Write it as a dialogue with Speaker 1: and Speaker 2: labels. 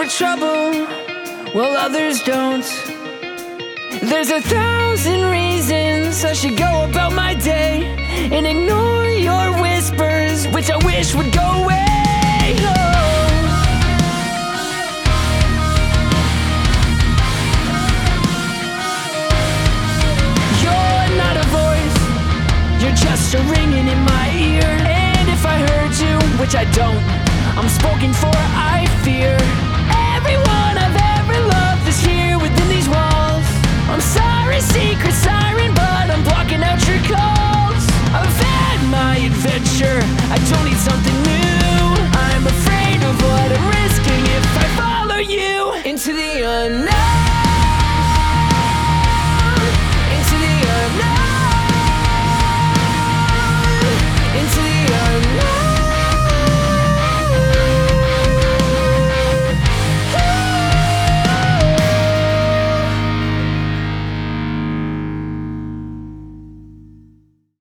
Speaker 1: for trouble while others don't. There's 1,000 reasons I should go about my day and ignore your whispers, which I wish would go away. Oh. You're not a voice, you're just a ringing in my ear. And if I heard you, which I don't, I'm spoken for, I fear. Everyone I've ever loved is here within these walls. I'm sorry, secret siren, but I'm blocking out your calls. I've had my adventure, I don't need something new. I'm afraid of what I'm risking if I follow you into the unknown.